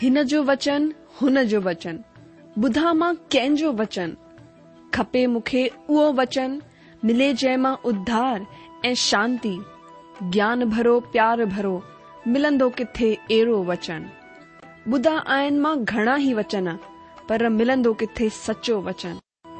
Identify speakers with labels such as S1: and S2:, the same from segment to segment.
S1: हिन जो वचन, हुन जो वचन, ॿुधा मां कंहिंजो वचन, खपे मूंखे उहो वचन, मिले जंहिं मां उद्धार ऐं शांती, ज्ञान भरो प्यार भरो, मिलंदो किथे अहिड़ो वचन। ॿुधा आहिनि मां घणा ई वचन, पर मिलंदो किथे सचो वचन।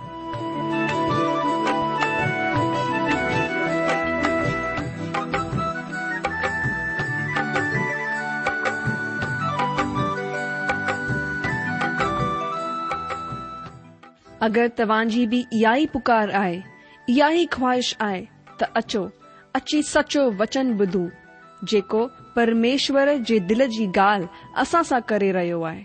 S1: अगरि तव्हांजी बि इहा ई पुकार आहे, इहा ई ख्वाहिश आहे, त अचो, अची सचो वचन ॿुधूं, जेको परमेश्वर जे दिल जी ॻाल्हि असां सां करे रहियो आहे।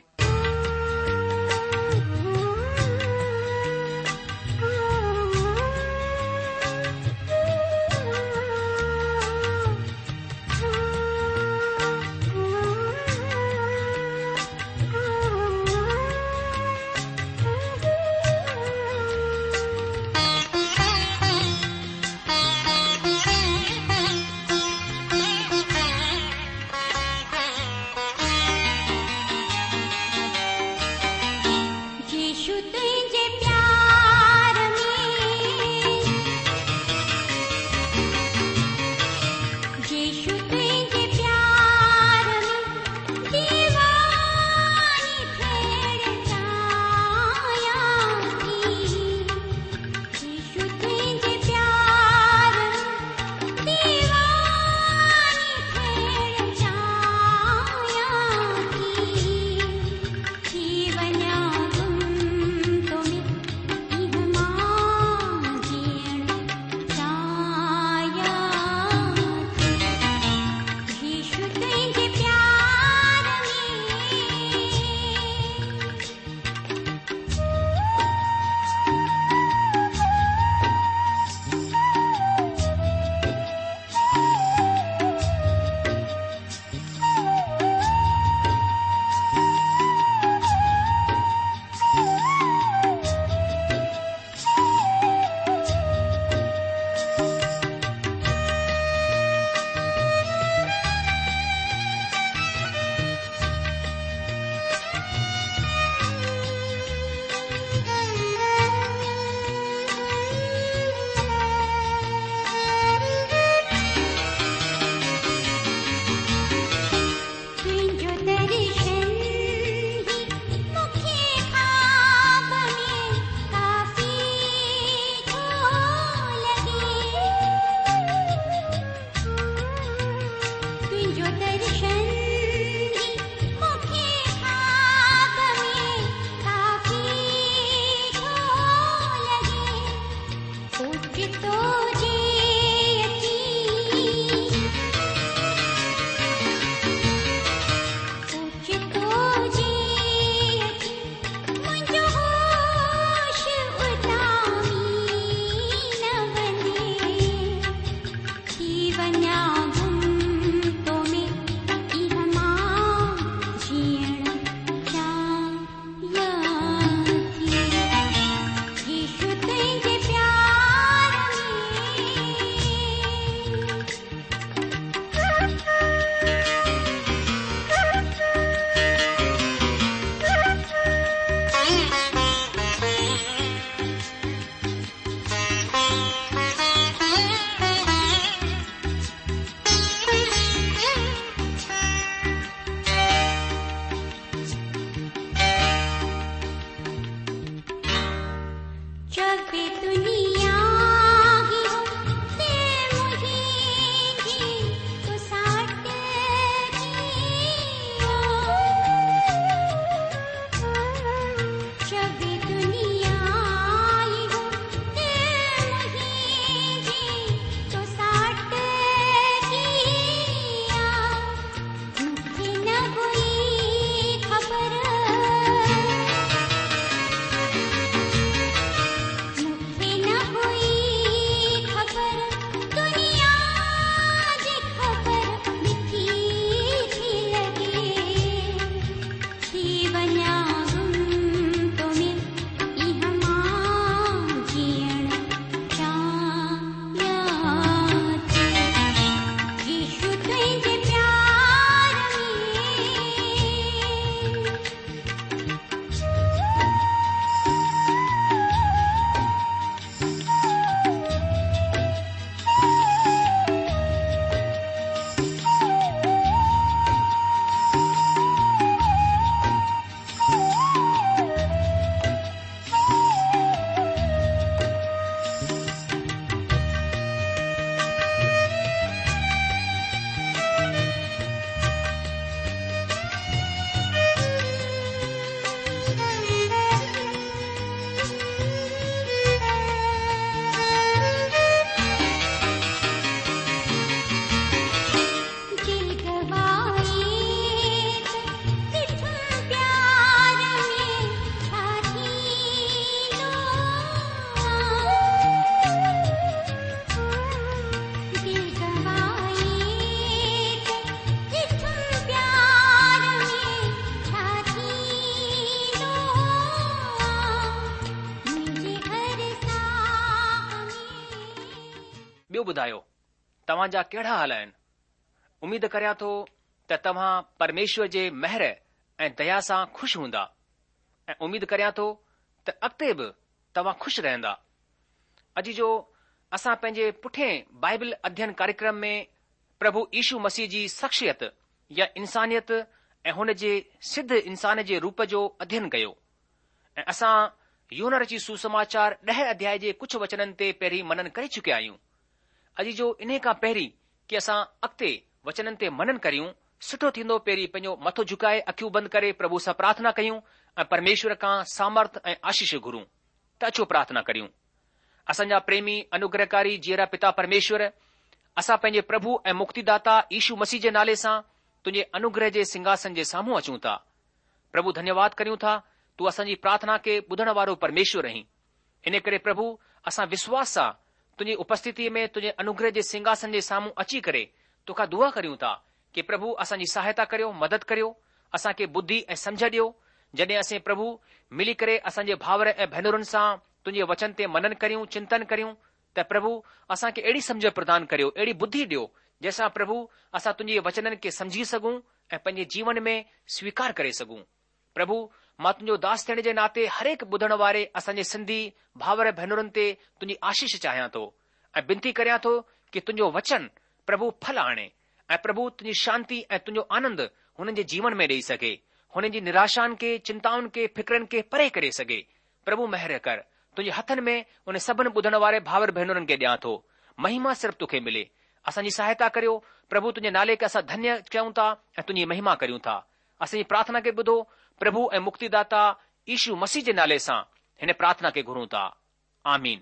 S2: ॿियो ॿुधायो, तव्हांजा कहिड़ा हाल आहिनि? उमीद करियां थो त तव्हां परमेश्वर जे महर ऐं दया सां खु़शि हूंदा ऐं उमीद करियां थो त अॻिते बि तव्हां खु़शि रहंदा। अॼु जो असां पंहिंजे पुठिएं बाइबल अध्ययन कार्यक्रम में प्रभु यीशु मसीह जी शख्सियत या इंसानियत ऐं हुन जे सिद्ध इंसान जे रूप जो अध्ययन कयो ऐं असां यूहन्ना रची सुसमाचार 10 अध्याय जे कुझु वचननि ते पहिरीं मनन करे चुकिया आहियूं। अॼु जो इन खां पहिरीं कि असां अॻिते वचननि ते मनन करियूं, सुठो थींदो पहिरीं पंहिंजो मथो झुकाए अखियूं बंदि करे प्रभु सां प्रार्थना कयूं ऐं परमेश्वर खां सामर्थ ऐं आशीष घुरूं। त अचो प्रार्थना करियूं। असांजा प्रेमी अनुग्रहकारी जीअरा पिता परमेश्वर, असां पंहिंजे प्रभु ऐं मुक्तिदाता यीशु मसीह जे नाले सां तुंहिंजे अनुग्रह जे सिंघासन जे साम्हूं अचूं था। प्रभु धन्यवाद करियूं था, तू असांजी प्रार्थना खे ॿुधण वारो परमेश्वर रहीं। इन करे प्रभु असां विश्वास सां तुंहिंजी उपस्थितीअ में तुंहिंजे अनुग्रह जे सिंघासन जे साम्हूं अची करे तोखां दुआ करियूं था कि प्रभु असांजी सहायता करियो, मदद करियो, असांखे बुद्धि ऐं सम्झ ॾियो। जॾहिं असीं प्रभु मिली करे असांजे भाउर ऐं भेनरुनि सां तुंहिंजे वचन ते मनन करियूं, चिंतन करियूं, त प्रभु असांखे अहिड़ी सम्झ प्रदान करियो, अहिड़ी बुद्धि ॾियो जंहिंसां प्रभु असां तुंहिंजे वचननि खे समझी सघूं ऐं पंहिंजे जीवन में स्वीकार करे सघूं। प्रभु मां तुंहिंजो दास थियण जे नाते हर एक ॿुधण वारे असांजे सिंधी भाउर भेनरुनि ते तुंहिंजी आशीष चाहियां थो ऐं विनती करियां थो कि तुंहिंजो वचन प्रभु फल आणे ऐं प्रभु तुंहिंजी शांती ऐं तुंहिंजो आनंद हुननि जे जीवन में ॾेई सघे, हुननि जी निराशाउनि खे, चिंताउनि खे, फिक्रनि खे परे करे सघे। प्रभु महर कर, तुंहिंजे हथनि में उन सभिनि ॿुधण वारे भाउर भेनरुनि खे ॾियां थो। महिमा सिर्फ़ तोखे मिले, असांजी सहायता करियो प्रभु। तुंहिंजे नाले खे असां धन्य चऊं था ऐं तुंहिंजी महिमा करियूं था। असांजी प्रार्थना खे ॿुधो प्रभु ऐं मुक्तिदाता यीशु मसीह जे नाले सां हिन प्रार्थना खे घुरूं था, आमीन।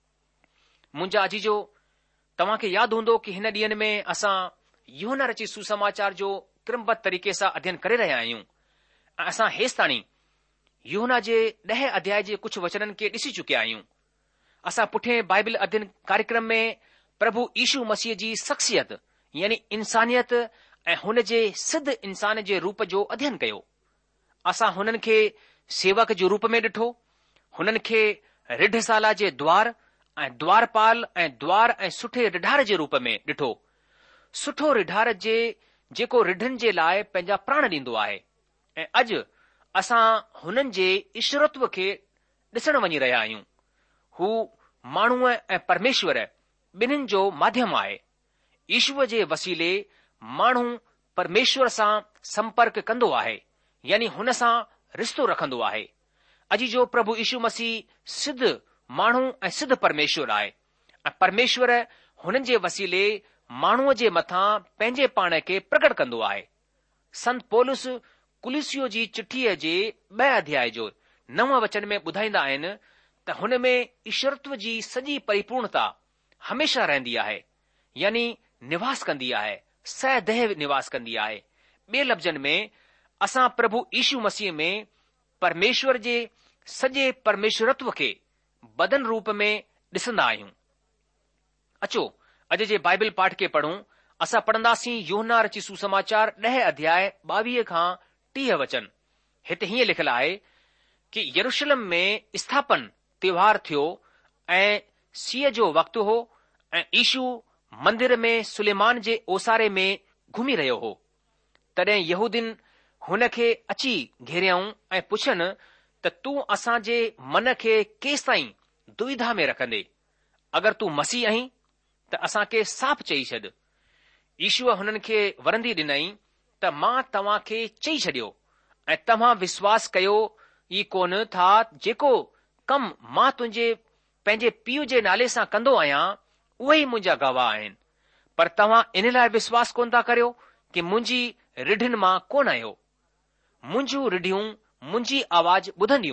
S2: मुंहिंजा अजीजो, तव्हांखे यादि हूंदो कि हिन ॾींहनि में असां यूहन्ना रची सुसमाचार जो क्रमबद्ध तरीक़े सां अध्ययन करे रहिया आहियूं ऐं असां हेसि ताणी यूहन्ना जे 10 अध्याय जे कुझु वचननि खे ॾिसी चुकिया आहियूं। असां पुठिएं बाइबल अध्ययन कार्यक्रम में प्रभु यीशु मसीह जी शख्सियत यानी इंसानियत ऐं हुन जे सिद्ध इंसान जे रूप जो अध्ययन कयो। असां हुननि खे सेवक जे रूप में ॾिठो, हुननि खे रिढशाला जे द्वार ऐं द्वारपाल ऐं द्वार ऐं सुठे रिढार जे रूप में ॾिठो। सुठो रिढार जेको रिढनि जे लाइ पंहिंजा प्राण ॾींदो आहे। ऐं अॼु असां हुननि जे ईश्वरत्व खे ॾिसण वञी रहिया आहियूं। हू माण्हूअ ऐं परमेश्वर ॿिन्हिनि जो माध्यम आहे। ईश्वर जे वसीले माण्हू परमेश्वर सां संपर्क कंदो आहे, यानी हुन सां रिश्तो रखंदो आहे। अॼु जो प्रभु यीशु मसीह सिद्ध माण्हू ऐं सिद्ध परमेश्वर आहे ऐं परमेश्वर हुननि जे वसीले माण्हूअ जे मथां पंहिंजे पाण खे प्रकट कंदो आहे। संत पौलुस कुलिसियो जी चिठीअ जे 2 अध्याय जो 9 वचन में ॿुधाईंदा आहिनि त हुन में ईश्वरत्व जी सॼी परिपूर्णता हमेशा रहंदी आहे, यानी निवास कंदी आहे, सदैव निवास कंदी आहे। ॿिए लफ़्ज़नि में असां प्रभु यीशु मसीह में परमेश्वर जे सॼे परमेश्वरत्व खे बदन रूप में ॾिसंदा आहियूं। अचो अॼु जे बाइबल पाठ खे पढ़ूं। असां पढ़ंदासीं यूहन्ना रची सुसमाचार 10 अध्याय 22 खां 30 वचन। हिते हीअं लिखियलु आहे कि यरूशलेम में स्थापन त्योहार थियो ऐं सीअ जो वक़्तु हो ऐं यीशु मंदिर में सुलेमान जे ओसारे में घुमी रहियो हो। तॾहिं यहूदिन हुन खे अची घेरियऊं ऐं पुछनि त तूं असांजे मन खे केसि ताईं दुविधा में रखंदे? अगरि तूं मसीह आहीं त असांखे साफ़ चई छॾ। यीशुअ हुननि खे वरंदी ॾिनई त मां तव्हां खे चई छॾियो ऐं तव्हां विश्वास कयो ई कोन था जेको कम मां पंहिंजे पीउ जे नाले सां कंदो आहियां उहे ई मुंहिंजा गवाह आहिनि। पर तव्हां इन लाइ विश्वास कोन था करियो कि मुंहिंजी रिढिन मां कोन आहियो। मुंहिंजूं रिढियूं मुंहिंजी आवाज़ ॿुधंदियूं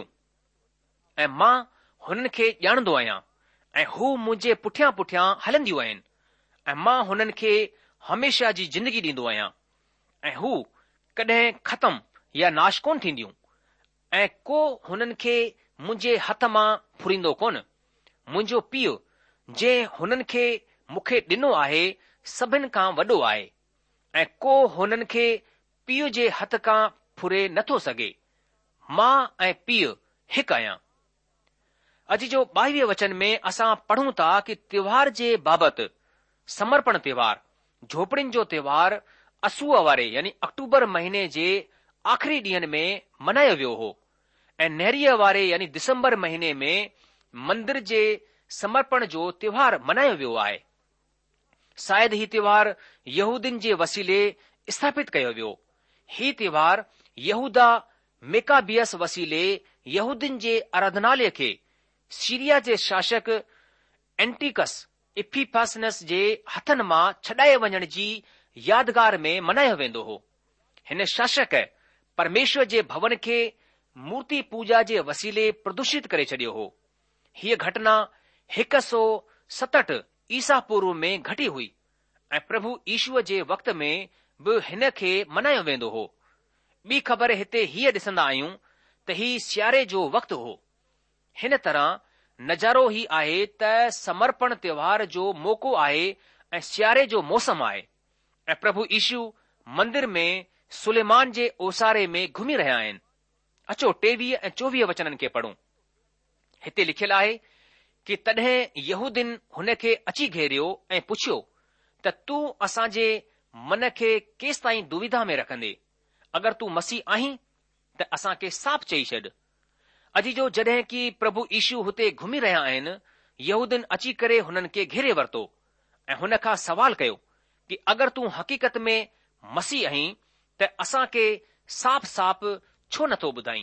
S2: ऐं मां हुननि खे ॼाणंदो आहियां ऐं हू मुंहिंजे पुठियां पुठियां हलंदियूं आहिनि ऐं मां हुननि खे हमेशा जी जिंदगी ॾींदो आहियां ऐं हू कॾहिं ख़तम या नाश कोन थींदियूं ऐं को हुननि खे मुंहिंजे हथ मां फुरींदो कोन। मुंहिंजो पीउ जंहिं हुननि खे मूंखे ॾिनो आहे सभिनि खां वॾो आहे ऐं को हुननि खे पीउ जे हथ खां फुरे नथो सघे। मां ऐं पीउ हिकु आहियां। अॼु जो 22 वचन में असां पढ़ूं था कि त्योहार जे बाबति समर्पण त्योहार, झोपड़ियुनि जो त्योहार असूअ वारे यानी अक्टूबर महीने जे आख़िरी ॾींहनि में मल्हायो वियो हो ऐं नेरीअ वारे यानी दिसंबर महीने में मंदिर जे समर्पण जो त्योहार मल्हायो वियो आहे। शायदि ही त्योहार यहूदिन जे वसीले स्थापित कयो वियो। ही त्योहार यहूदा मेकाबियस वसीले यहूदिन जे आराधनालय खे सीरिया जे शासक एंटिकस इफिफासनस जे हथनि मां छॾाए वञण जी यादगार में मल्हायो वेंदो हो। हिन शासक परमेश्वर जे भवन खे मूर्ति पूजा जे वसीले प्रदूषित करे छॾियो हो। हीअ घटना 167 ईसा पूर्व में घटी हुई ऐं प्रभु यीशुअ जे वक़्त में बि हिन खे मल्हायो वेंदो हो। ॿी ख़बर हिते हीअ ॾिसंदा आहियूं त ही सियारे जो वक़्तु हो। हिन तरह नज़ारो ही आहे त समर्पण त्योहार जो मौक़ो आहे ऐं सियारे जो मौसम आहे ऐं प्रभु यीशु मंदिर में सुलेमान जे ओसारे में घुमी रहिया आहिनि। अचो 23 ऐं 24 वचननि खे पढ़ूं। हिते लिखियलु आहे कि तॾहिं यहूदिन हुन खे अची घेरियो ऐं पुछियो त तूं असांजे मन खे केसि ताईं दुविधा में रखंदे? अगरि तूं मसीह आहीं त असांखे साफ़ चई छॾ। अॼु जो जॾहिं कि प्रभु यीशु हुते घुमी रहिया आहिनि, यहूदिन अची करे हुननि खे घेरे वरितो ऐं हुन खां सवाल कयो कि अगरि तूं हक़ीक़त में मसीह आहीं त असांखे साफ़ साफ़ छो नथो ॿुधाई?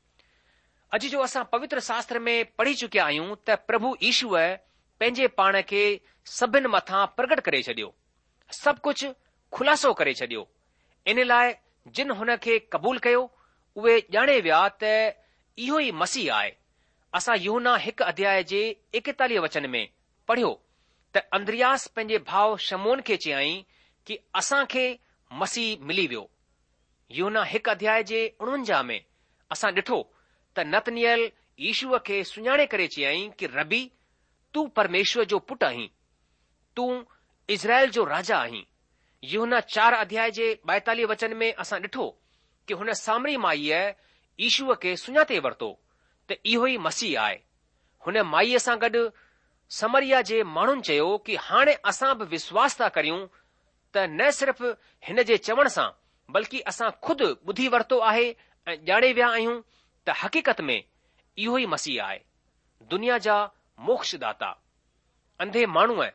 S2: अॼु जो असां पवित्र शास्त्र में पढ़ी चुकिया आहियूं त प्रभु यीशुअ पंहिंजे पाण खे सभिनि मथां प्रगट करे छॾियो, सभु कुझु खुलासो करे छॾियो। इन लाइ जिन हुन खे क़बूल कयो उहे ॼाणे विया त इहो ई मसीह आहे। असां यूहन्ना 1 अध्याय जे 41 वचन में पढ़ियो त अंद्रियास पंहिंजे भाउ शमोन खे चयाईं कि असांखे मसीह मिली वियो। यूहन्ना 1 अध्याय जे 49 में असां ॾिठो त नतनियल यीशुअ खे सुञाणे करे चयाईं कि रबी, तूं परमेश्वर जो पुटु आहीं, तूं इज़राइल जो राजा आहीं। यूहन्ना 4 अध्याय जे 42 वचन में असां ॾिठो कि हुन सामरी माईअ यीशुअ खे सुञाते वरितो त इहो ई मसीह आहे। हुन माईअ सां गॾु समरिया जे माण्हुनि चयो कि हाणे असां बि विश्वास था करियूं त न सिर्फ़ हिन जे चवण सां बल्कि असां खुदि ॿुधी वरितो आहे ऐं ॼाणे विया आहियूं त हक़ीक़त में इहो ई मसीह आहे, दुनिया जा मोक्षदाता। अंधे माण्हूअ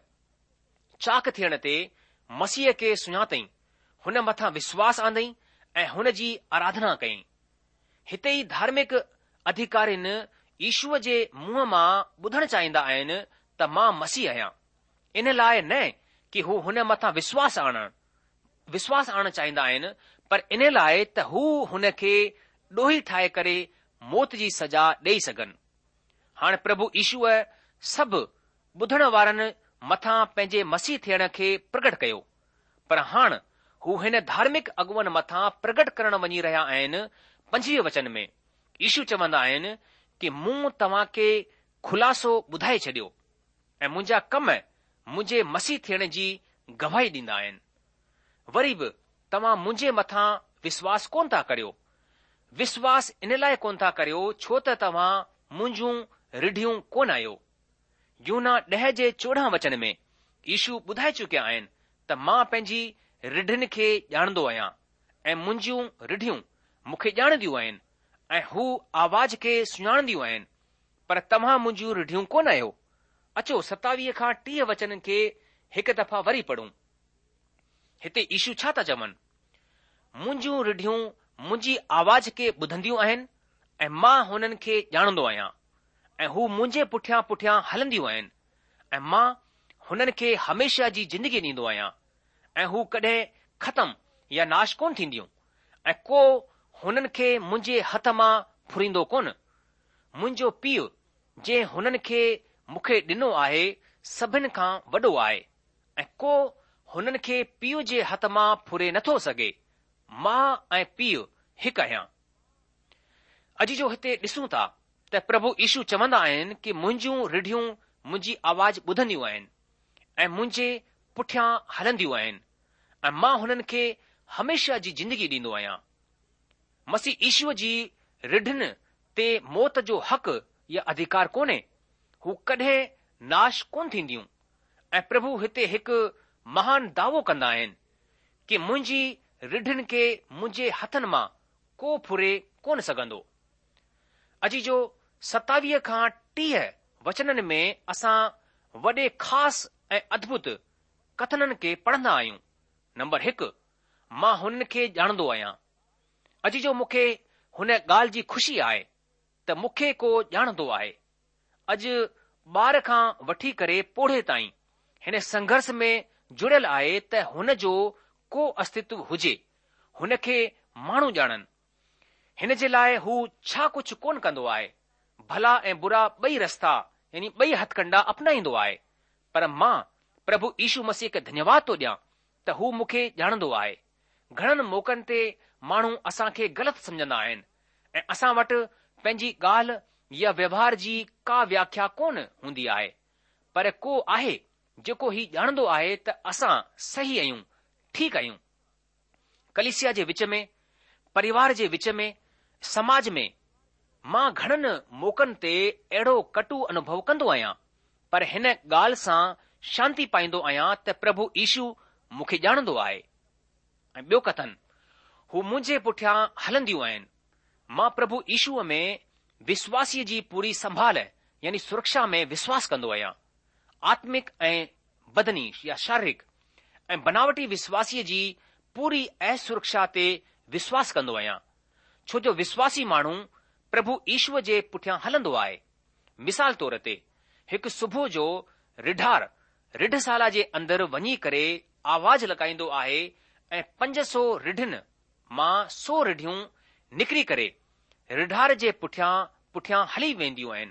S2: चाक थियण ते मसीह खे सुञातई, हुन मथां विश्वास आंदई ऐं हुन जी आराधना कयईं। हिते ई धार्मिक अधिकारियुनि यीशुअ जे मुंहं मां ॿुधण चाहींदा आहिनि त मां मसीह आहियां। इन लाइ न कि हू हुन मथां विश्वास आणणु चाहींदा आहिनि, पर इन लाइ त हू हुन खे ॾोही ठाहे करे मौत जी सज़ा ॾेई सघनि। हाणे प्रभु यीशुअ सभु ॿुधण वारनि मथां पंहिंजे मसीह थियण खे प्रगट कयो, पर हाणे हू हिन धार्मिक अॻुवनि मथां प्रगट करण वञी रहिया आहिनि। 25 वचन में यीशु चवंदा आहिनि कि मूं तव्हां खे खुलासो ॿुधाए छॾियो ऐं मुंहिंजा कम मुंहिंजे मसीह थियण जी गवाही ॾींदा आहिनि। वरी बि तव्हां मुंहिंजे मथां विश्वास कोन था करियो। विश्वास इन लाइ कोन था करियो छो त तव्हां मुंहिंजूं रिढियूं कोन आहियो। यूहन्ना 10 जे 14 वचन में यीशु ॿुधाए चुकिया आहिनि त मां पंहिंजी रिढियुनि खे ॼाणंदो आहियां ऐं मुंहिंजूं रिढियूं मूंखे ॼाणंदियूं आहिनि ऐं हू आवाज़ खे सुञाणंदियूं आहिनि, पर तव्हां मुंहिंजूं रिढियूं कोन आहियो। अचो 27 खां 30 वचननि खे हिकु दफ़ा वरी पढ़ूं। हिते यीशु छा था चवनि? मुंहिंजूं रिढियूं मुंहिंजी आवाज़ खे ॿुधंदियूं आहिनि ऐं मां हुननि खे ॼाणंदो आहियां ऐं हू मुंहिंजे पुठियां पुठियां हलंदियूं आहिनि ऐं मां हुननि खे हमेशा जी ज़िंदगी ॾींदो आहियां ऐं हू कॾहिं ख़तमु या नाश कोन थींदियूं ऐं को हुननि खे मुंहिंजे हथ मां फुरींदो कोन। मुंहिंजो पीउ जंहिं हुननि खे मूंखे ॾिनो आहे सभिनि खां वॾो आहे ऐं को हुननि खे पीउ जे हथ मां फुरे नथो सघे। मां ऐं पीउ हिकु आहियां। अॼु जो हिते ॾिसूं था त प्रभु यीशु चवंदा आहिनि कि मुंहिंजूं रिढियूं मुंहिंजी आवाज़ ॿुधंदियूं आहिनि ऐं मुंहिंजे पुठियां हलंदियूं आहिनि ऐं मां हुननि खे हमेशा जी ज़िंदगी ॾींदो आहियां। मसीह यीशुअ जी रिढियुनि ते मौत जो हक़ या अधिकार कोन्हे। हू कॾहिं नाश कोन थींदियूं ऐं प्रभु हिते हिकु महान दावो कंदा आहिनि कि मुंहिंजी रिढनि खे मुंहिंजे हथनि मां को फुरे कोन सघंदो। अजी जो 27 खां 30 वचननि में असां वॾे ख़ासि ऐं अद्भुत कथननि खे पढ़ंदा आहियूं। नंबर 1, मां हुननि खे ॼाणंदो आहियां। अजी जो मूंखे हुन ॻाल्हि जी ख़ुशी आहे त मूंखे को ॼाणंदो आहे। अॼु ॿार खां वठी करे पोढ़े ताईं हिन संघर्ष में जुड़ियल आहे त हुन जो को अस्तित्व हुजे, हुन खे माण्हू ॼाणनि। हिन जे लाइ हू छा कुझु कोन कंदो आहे, भला ऐं बुरा ॿई रस्ता यानी ॿई हथकंडा अपनाईंदो आहे। पर मां प्रभु यीशु मसीह खे धन्यवाद थो ॾियां त हू मूंखे ॼाणंदो आहे। घणनि मौक़नि ते माण्हू असांखे ग़लति सम्झंदा आहिनि ऐं असां वटि पंहिंजी ॻाल्हि या व्यवहार जी का व्याख्या कोन हूंदी आहे, पर को आहे जेको ही ॼाणंदो आहे त असां सही आहियूं, ठीकु आहियूं। कलीसिया जे विच में, परिवार जे विच में, समाज में मां घणनि मौक़नि ते अहिड़ो कटु अनुभव कंदो आहियां, पर हिन ॻाल्हि सां शांती पाईंदो आहियां त प्रभु यीशु मूंखे ॼाणंदो आहे। ऐं ॿियो कथन, हू मुंहिंजे पुठियां हलंदियूं आहिनि। मां प्रभु यीशुअ में विश्वासीअ जी पूरी संभाल यानी सुरक्षा में विश्वास कंदो आहियां। आत्मिक ऐं बदनी या शारीरिक ऐं बनावटी विश्वासीअ जी पूरी ऐं सुरक्षा ते विश्वास कंदो आहियां, छो जो विश्वासी माण्हू प्रभु ईश्वर जे पुठियां हलंदो आहे। मिसाल तौर ते हिकु सुबुह जो रिढार रिढशाला जे अंदरि वञी करे आवाज़ लॻाईंदो आहे ऐं 500 रिढनि मां 100 रिढियूं निकिरी करे रिढार जे पुठियां हली वेंदियूं आहिनि।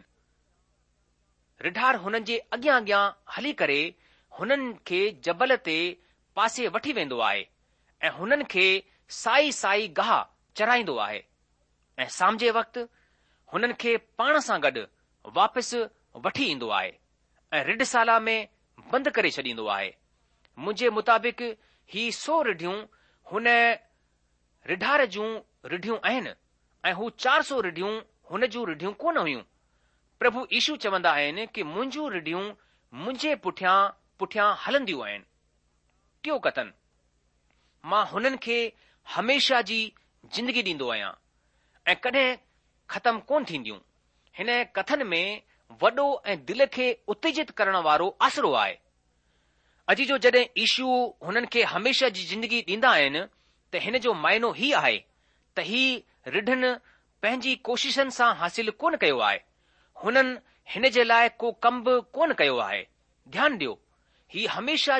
S2: रिढार हुननि जे अॻियां अॻियां हली करे हुननि खे जबल ते पासे वठी वेंदो आहे ऐं हुननि खे साई साई गाह चराईंदो आहे ऐं शाम जे वक़्तु हुननि खे पाण सां गॾु वापसि वठी ईंदो आहे ऐं रिढशाला में बंदि करे छॾींदो आहे। मुंहिंजे मुताबिक़ ही 100 रिढियूं हुन रिढार जूं रिढियूं आहिनि ऐं हू 400 रिढियूं हुन जूं रिढियूं कोन हुयूं। प्रभु यीशु चवंदा आहिनि कि मुंहिंजूं रिढियूं मुंहिंजे पुठियां हलंदियूं आहिनि। टियों कथन, मां हुननि खे हमेशा जी जिंदगी ॾींदो आहियां ऐं कॾहिं ख़तम कोन थींदियूं। हिन कथन में वॾो ऐं दिल खे उत्तेजित करण वारो आसरो आहे। अॼु जो जॾहिं यीशु हुननि खे हमेशा जी जिंदगी ॾींदा आहिनि त हिन जो मायनो ही आहे त ही रिढनि पंहिंजी कोशिशनि सां हासिल कोन कयो आहे। हुननि हिन जे लाइ को कम बि कोन कयो आहे। ध्यानु ॾियो, ही हमेशा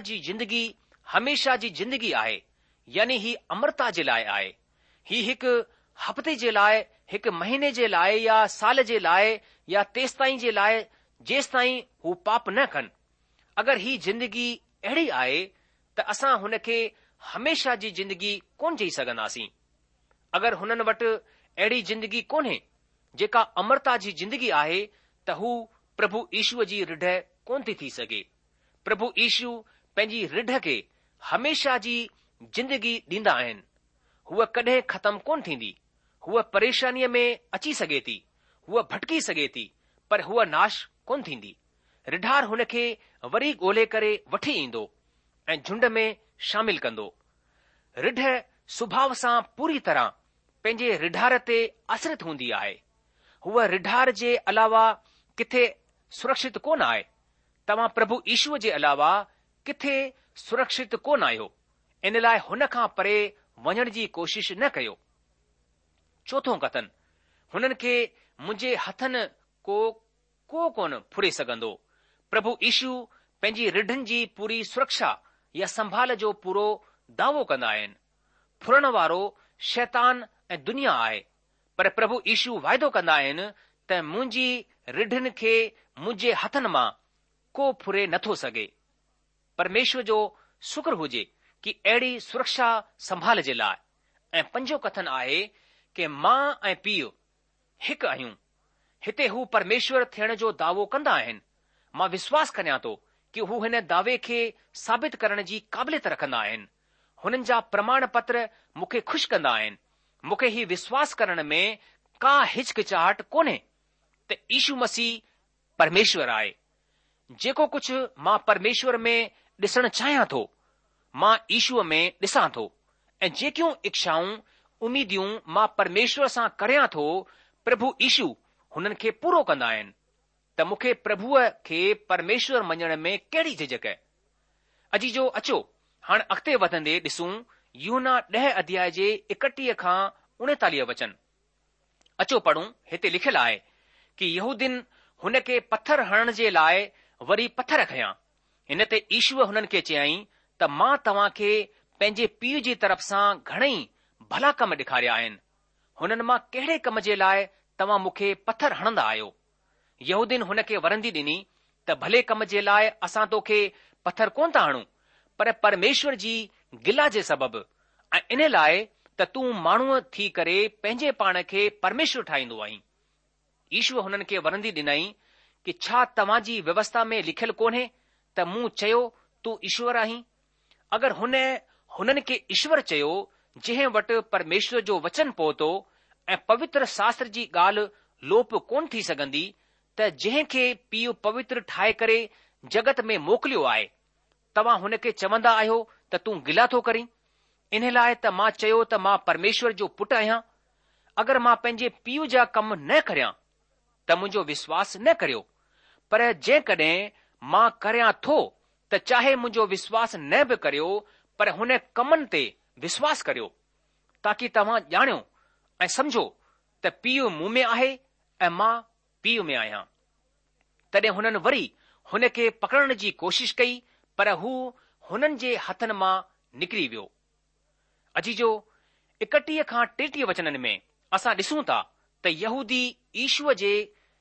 S2: जी जिंदगी आहे, यानी ही अमरता जे लाइ आहे। ही हिकु हफ़्ते जे लाइ, हिकु महीने जे लाइ या साल जे लाइ या तेसिताईं जे लाइ जेसिताईं हू पाप न कनि। अगरि ही जिंदगी अहिड़ी आहे त असां हुन खे हमेशा जी जिंदगी कोन चई सघंदासीं। अगरि हुननि वटि अहिड़ी जिंदगी कोन्हे जेका अमरता जी जिंदगी आहे त हू प्रभु यीशुअ जी रिढ कोन थी सघे। प्रभु यीशु पंहिंजी रिढ खे हमेशा जी जिंदगी ॾींदा आहिनि। हूअ कॾहिं ख़तम कोन थींदी। हूअ परेशानीअ में अची सघे थी, हूअ भटकी सघे थी, पर हूअ नाश कोन थींदी। रिढार हुन खे वरी ॻोल्हे करे वठी ईंदो ऐं झुंड में शामिल कंदो। रिढ सुभाउ सां पूरी तरह पंहिंजे रिढार ते आश्रित हूंदी आहे। हूअ रिढार जे अलावा किथे सुरक्षित कोन आहे। तव्हां प्रभु यीशुअ जे अलावा किथे सुरक्षित कोन आहियो। इन लाइ हुन खां परे वञण जी कोशिश न कयो। चोथों कथन, हुननि खे मुंहिंजे हथनि को कोन फुरे सघंदो। प्रभु यीशु पंहिंजी रिढनि जी पूरी सुरक्षा या संभाल जो पूरो दावो कंदा आहिनि। फुरण वारो शैतान ऐं दुनिया आहे, पर प्रभु यीशु वाइदो कंदा आहिनि त मुंहिंजी रिढनि खे मुंहिंजे हथनि मां को फुरे नथो सघे। परमेश्वर जो शुक्र हुजे कि अहिड़ी सुरक्षा संभाल जे लाइ। ऐं पंजो कथन आहे कि मां ऐं पीउ हिकु आहियूं। हिते हू परमेश्वर थियण जो दावो कंदा आहिनि। मां विश्वास करियां थो कि हू हिन दावे खे साबित करण जी क़ाबिलियत रखंदा आहिनि। हुननि जा प्रमाण पत्र मूंखे खु़शि कंदा आहिनि। मूंखे ही विश्वास करण में का हिचकिचाहट कोन्हे त यीशु मसीह परमेश्वर आहे। जेको कुझु मां परमेश्वर में ॾिसण चाहियां थो मां ईशूअ में ॾिसां थो, ऐं जेकियूं इच्छाऊं उमीदियूं मां परमेश्वर सां करियां थो प्रभु ईशू हुननि खे पूरो कंदा आहिनि। त मूंखे प्रभुअ खे परमेश्वर मञण में कहिड़ी झिझक आहे। अजी जो अचो हाणे अॻिते वधंदे ॾिसूं यूहन्ना 10 अध्याय जे 31 खां 39 वचन। अचो पढ़ूं। हिते लिखियलु आहे कि यहूदिन हुन खे पत्थर हणण जे लाइ वरी पत्थर खयां। हिन ते ईशूअ हुननि खे चयाईं त मां तव्हां खे पंहिंजे पीउ जी तरफ़ सां घणेई भला कम ॾेखारिया आहिनि। हुननि मां कहिड़े कम जे लाइ तव्हां मूंखे पत्थर हणंदा आहियो? यहूदिन हुन खे वरंदी ॾिनी त भले कम जे लाइ असां तोखे पत्थर कोन था हणूं, पर परमेश्वर जी गिला जे सबबि, ऐं इन लाइ त तूं माण्हूअ थी करे पंहिंजे पाण खे परमेश्वर ठाहींदो आहीं। ईशूअ हुननि खे वरंदी ॾिनई कि छा तव्हां जी व्यवस्था में लिखियलु कोन्हे त मूं चयो तूं ईश्वर आहीं? अगरि हुननि खे ईश्वर चयो जंहिं वटि परमेश्वर जो वचन पहुतो ऐं पवित्र शास्त्र जी ॻाल्हि लोप कोन थी सघंदी, त जंहिं खे पीउ पवित्र ठाहे करे जगत में मोकिलियो आहे, तव्हां हुन खे चवंदा आहियो त तूं गिला थो करीं? इन लाइ त मां चयो त मां परमेश्वर जो पुटु आहियां। अगरि मां पंहिंजे पीउ जा कम न करियां त मुंहिंजो विश्वास न करियो, पर जेकॾहिं मां करियां थो त चाहे मुंहिंजो विश्वास न बि करियो, पर हुन कमनि ते विश्वास करियो, ताकि तव्हां ॼाणियो ऐं समझो त पीउ मूं में आहे ऐं मां पीउ में आहियां। तॾहिं हुननि वरी हुन खे पकड़ण जी कोशिश कई, पर हू हुननि जे हथनि मां निकिरी वियो। अजी जो 31 खां 33 वचननि में असां ॾिसूं था त यहूदी ईशूअ जे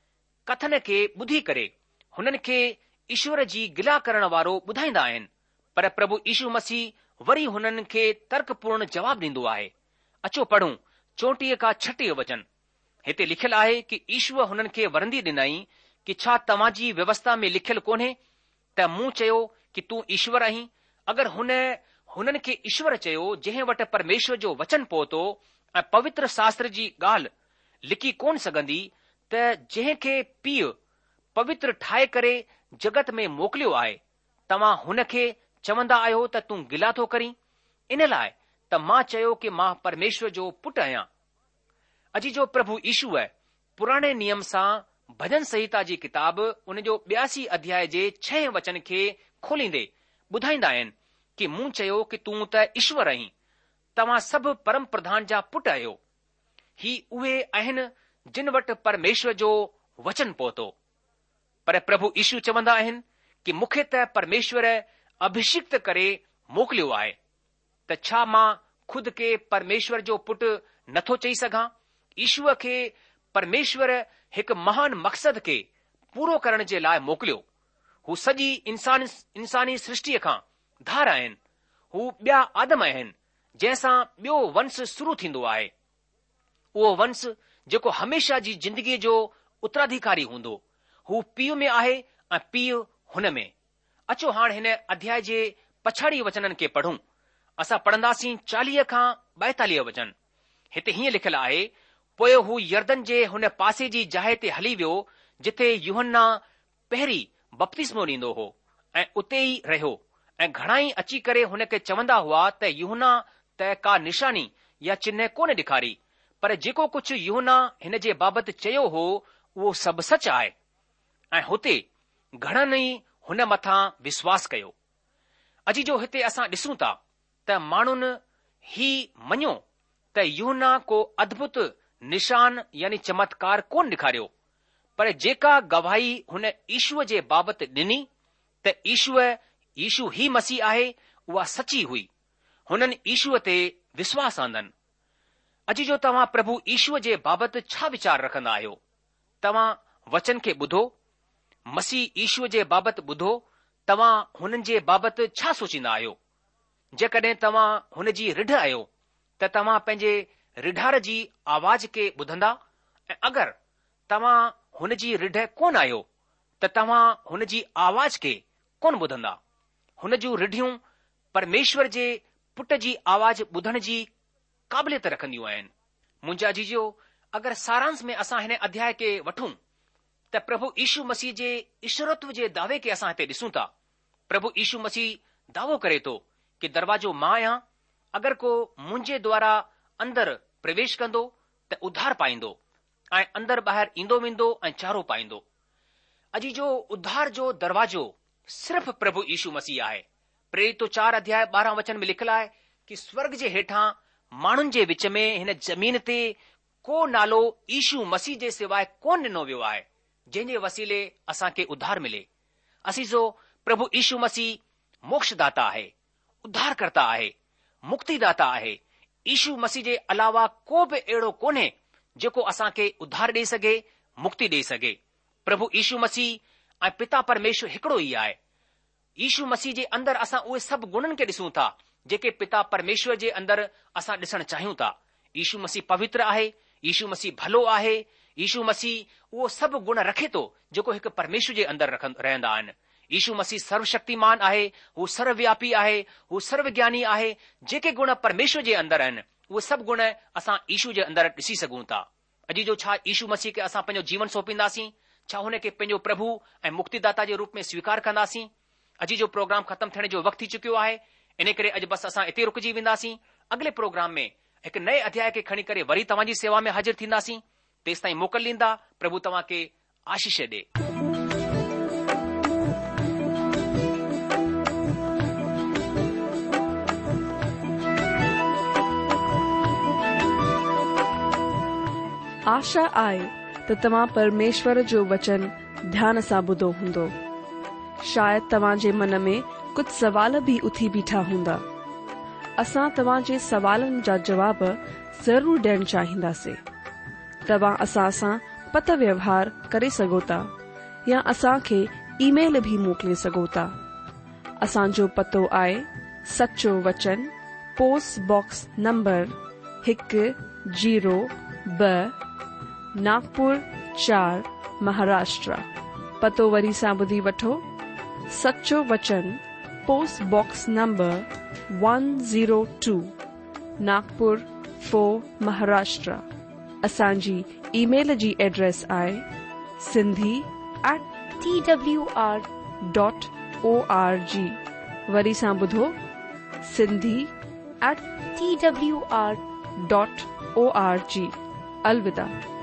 S2: कथन खे ॿुधी करे हुननि खे ईश्वर जी गिला करण वारो ॿुधाईंदा आहिनि, पर प्रभु यीशु मसीह वरी हुननि खे तर्कपूर्ण जवाब ॾींदो आहे। अचो पढ़ूं 34 खां 36 वचन। हिते लिखियलु आहे कि ईशूअ हुननि खे वरंदी ॾिनई कि छा तव्हां जी व्यवस्था में लिखियलु कोन्हे त मूं चयो कि तूं ईश्वर आहीं? अगरि हुननि खे ईश्वर चयो जंहिं वटि परमेश्वर जो वचन पहुतो ऐं पवित्र शास्त्र जी ॻाल्हि लिखी कोन सघंदी, त जंहिं खे पीउ पवित्र ठाहे करे जगत में मोकिलियो आहे, तव्हां हुन खे चवंदा आहियो त तूं गिला थो करीं? इन लाइ त मां चयो कि मां परमेश्वर जो पुटु आहियां। अजी जो प्रभु यीशूअ पुराणे नियम सां भजन संहिता जी किताब उन जो 82 अध्याय जे 6 वचन खे खोलींदे ॿुधाईंदा आहिनि कि मूं चयो कि तूं त ईश्वर आहीं, तव्हां सभु परम प्रधान जा पुट आहियो। ही उहे आहिनि जिन वटि परमेश्वर जो वचन पहुतो। पर प्रभु यीशू चवंदा आहिनि कि मूंखे त परमेश्वर अभिषिक्त करे मोकिलियो आहे, त छा मां खुद खे परमेश्वर जो पुटु नथो चई सघां? ईशूअ खे परमेश्वर हिकु महान मक़सद खे पूरो करण जे लाइ मोकिलियो। हू सॼी इंसानी सृष्टिअ खां धार आहिनि। हू ॿिया आदम आहिनि जंहिंसां ॿियो वंश शुरू थींदो आहे, उहो वंश जेको हमेशा जी जिंदगीअ जो उत्तराधिकारी हूंदो। हू पीउ में आहे ऐं पीउ हुन में। अचो हाणे हिन अध्याय जे पछाड़ी वचननि खे पढ़ूं। असां पढ़ंदासीं 40 खां 42 वचन। हिते हीअं लिखियलु आहे, पोइ हू यर्दन जे हुन पासे जी जाइ ते हली वियो जिथे यूहन्ना पहिरीं बपतिस्मो ॾींदो हो, ऐं उते ई रहियो। ऐं घणाई अची करे हुन खे चवंदा हुआ त यूहन्ना त का निशानी या चिन्ह कोन ॾेखारी, पर जेको कुझु यूहन्ना हिन जे बाबति चयो हो उहो सभु सच आहे। ऐं हुते घणनि ई हुन मथां विश्वास कयो। अजी जो हिते असां ॾिसूं था त माण्हुनि ही मञियो त यूहन्ना को अद्भुत निशान यानी चमत्कार कोन ॾेखारियो, पर जेका गवाही हुन ईशूअ जे बाबति ॾिनी त ईशू ही मसीह आहे, उहा सची हुई। हुननि ईशूअ ते विश्वास आंदनि। अॼु जो तव्हां प्रभु ईशूअ जे बाबति छा वीचार रखंदा आहियो? तव्हां वचन खे ॿुधो, मसीह ईशूअ जे बाबति ॿुधो, तव्हां हुननि जे बाबति छा सोचींदा आहियो? जेकॾहिं तव्हां हुन जी रिढ आहियो त तव्हां पंहिंजे रिढार जी आवाज़ खे ॿुधंदा, ऐं अगरि तव्हां हुन जी रिढ कोन आहियो त तव्हां हुन जी आवाज़ खे कोन ॿुधंदा। हुन जूं रिढियूं परमेश्वर जे पुट जी आवाज़ ॿुधण जी क़ाबिलियत रखंदियूं आहिनि। मुंहिंजा जीजो, अगरि सारांश में असां हिन अध्याय खे वठूं त प्रभु यीशु मसीह जे ईश्वरत्व जे दावे खे असां हिते ॾिसूं था। प्रभु यीशु मसीह दावो करे थो कि दरवाजो मां आहियां, अगरि को मुंहिंजे द्वारा अंदरि प्रवेश कंदो त उद्धार पाईंदो ऐं अंदरि ॿाहिरि ईंदो वेंदो ऐं चारो पाईंदो। अॼु जो उद्धार जो दरवाजो सिर्फ़ प्रभु यीशु मसीह आहे। प्रेरित 4:12 में लिखियलु आहे कि स्वर्ग जे हेठां माण्हुनि जे विच में हिन ज़मीन ते को नालो यीशु मसीह जे सवाइ कोन ॾिनो वियो आहे जंहिंजे वसीले असांखे उद्धार मिले। असीजो प्रभु यीशु मसीह मोक्षदाता आहे, उद्धारकर्ता आहे, मुक्तिदाता आहे। यीशु मसीह जे अलावा को बि अहिड़ो कोन्हे जेको असांखे उद्धार ॾेई सघे, मुक्ति ॾेई सघे। प्रभु यीशु मसीह ऐं पिता परमेश्वर हिकिड़ो ई आहे। यीशु मसीह जे अंदरि असां उहे सभु गुणनि खे ॾिसूं था जेके पिता परमेश्वर जे अंदरि असां ॾिसणु चाहियूं था। यीशु मसीह पवित्र आहे, यीशु मसीह भलो आहे, यीशु मसीह उहो सभु गुण रखे थो जेको हिकु परमेश्वर जे अंदरि रहंदा आहिनि। यीशु मसीह सर्वशक्तिमान आहे, हू सर्वव्यापी आहे, हू सर्वज्ञानी आहे। जेके गुण परमेश्वर जे अंदरि आहिनि उहे सभु गुण असां यीशु जे अंदरि ॾिसी सघूं था। अॼु जो छा यीशु मसीह खे असां पंहिंजो जीवन सौंपींदासीं? छा हुन खे पंहिंजो प्रभु ऐं मुक्तिदाता जे रूप में स्वीकार कंदासीं? अॼु जो प्रोग्राम ख़तमु थियण जो वक़्तु थी चुकियो आहे, इन करे अॼु बसि असां हिते रुकिजी वेंदासीं। अॻिले प्रोग्राम में हिकु नए अध्याय खे खणी करे वरी तव्हांजी सेवा में हाज़िर थींदासीं। तेसि ताईं मोकल ॾींदा। प्रभु तव्हां खे आशीष ॾे।
S1: आशा आहे त तव्हां परमेश्वर जो वचन ध्यान सां ॿुधो हूंदो। शायदि तव्हां जे मन में कुझु सवाल बि उथी बीठा हूंदा। असां तव्हां जे सवालनि जा जवाब ज़रूर ॾियणु चाहींदासीं। तव्हां असां सां पत व्यवहार करे सघो था या असांखे ईमेल भी मोकिले सघो था। असांजो पतो आहे सचो वचन, post box number 102, Nagpur 4, Maharashtra. पतो वरी सां ॿुधी वठो। सचो वचन, post box number 102, Nagpur 4, Maharashtra. असांजी ईमेल जी एड्रेस आहे sindhi@twr.org। वरी सां ॿुधो, sindhi@twr.org। अलविदा।